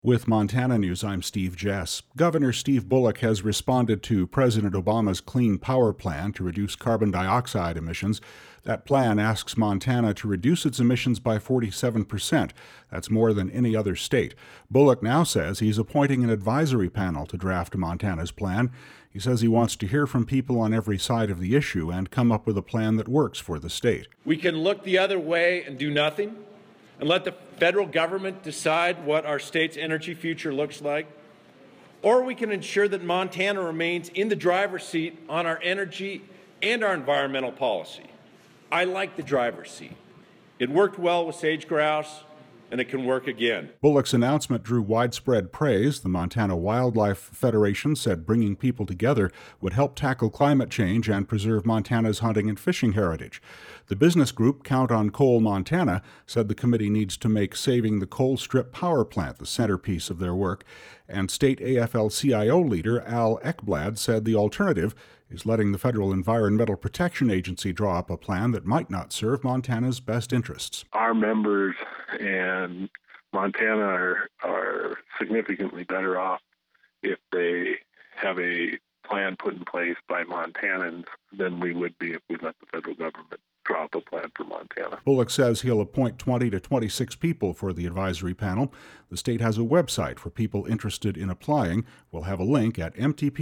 With Montana News, I'm Steve Jess. Governor Steve Bullock has responded to President Obama's Clean Power Plan to reduce carbon dioxide emissions. That plan asks Montana to reduce its emissions by 47%. That's more than any other state. Bullock now says he's appointing an advisory panel to draft Montana's plan. He says he wants to hear from people on every side of the issue and come up with a plan that works for the state. We can look the other way and do nothing and let the federal government decide what our state's energy future looks like. Or we can ensure that Montana remains in the driver's seat on our energy and our environmental policy. I like the driver's seat. It worked well with sage grouse, and it can work again. Bullock's announcement drew widespread praise. The Montana Wildlife Federation said bringing people together would help tackle climate change and preserve Montana's hunting and fishing heritage. The business group Count on Coal Montana said the committee needs to make saving the Colstrip power plant the centerpiece of their work. And state AFL-CIO leader Al Ekblad said the alternative is letting the Federal Environmental Protection Agency draw up a plan that might not serve Montana's best interests. Our members and Montana are significantly better off if they have a plan put in place by Montanans than we would be if we let the federal government draw up a plan for Montana. Bullock says he'll appoint 20 to 26 people for the advisory panel. The state has a website for people interested in applying. We'll have a link at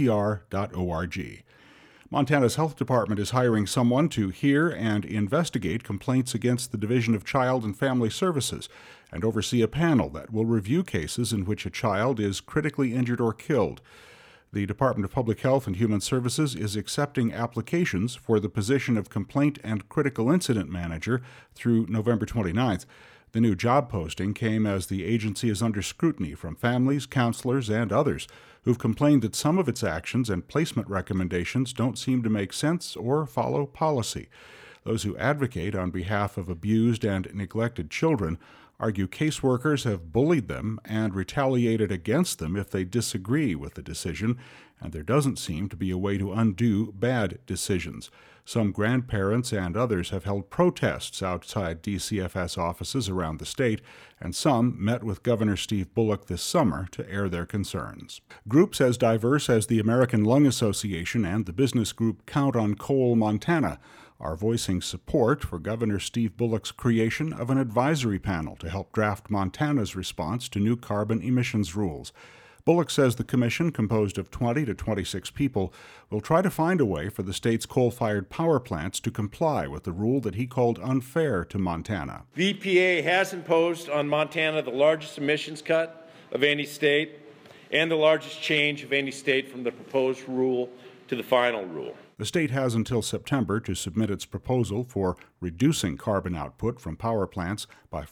mtpr.org. Montana's health department is hiring someone to hear and investigate complaints against the Division of Child and Family Services and oversee a panel that will review cases in which a child is critically injured or killed. The Department of Public Health and Human Services is accepting applications for the position of Complaint and Critical Incident Manager through November 29th. The new job posting came as the agency is under scrutiny from families, counselors, and others who've complained that some of its actions and placement recommendations don't seem to make sense or follow policy. Those who advocate on behalf of abused and neglected children argue caseworkers have bullied them and retaliated against them if they disagree with the decision, and there doesn't seem to be a way to undo bad decisions. Some grandparents and others have held protests outside DCFS offices around the state, and some met with Governor Steve Bullock this summer to air their concerns. Groups as diverse as the American Lung Association and the business group Count on Coal Montana are voicing support for Governor Steve Bullock's creation of an advisory panel to help draft Montana's response to new carbon emissions rules. Bullock says the commission, composed of 20 to 26 people, will try to find a way for the state's coal-fired power plants to comply with the rule that he called unfair to Montana. The EPA has imposed on Montana the largest emissions cut of any state and the largest change of any state from the proposed rule to the final rule. The state has until September to submit its proposal for reducing carbon output from power plants by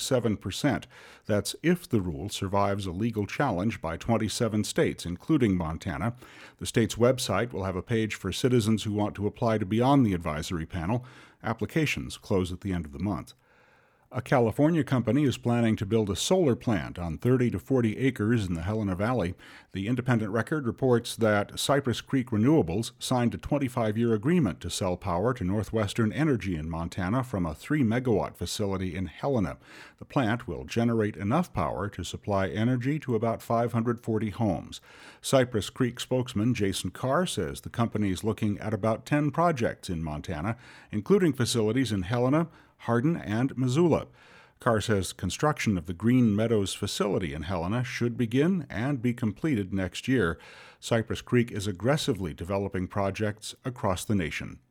47%. That's if the rule survives a legal challenge by 27 states, including Montana. The state's website will have a page for citizens who want to apply to be on the advisory panel. Applications close at the end of the month. A California company is planning to build a solar plant on 30 to 40 acres in the Helena Valley. The Independent Record reports that Cypress Creek Renewables signed a 25-year agreement to sell power to Northwestern Energy in Montana from a 3-megawatt facility in Helena. The plant will generate enough power to supply energy to about 540 homes. Cypress Creek spokesman Jason Carr says the company is looking at about 10 projects in Montana, including facilities in Helena, Hardin, and Missoula. Carr says construction of the Green Meadows facility in Helena should begin and be completed next year. Cypress Creek is aggressively developing projects across the nation.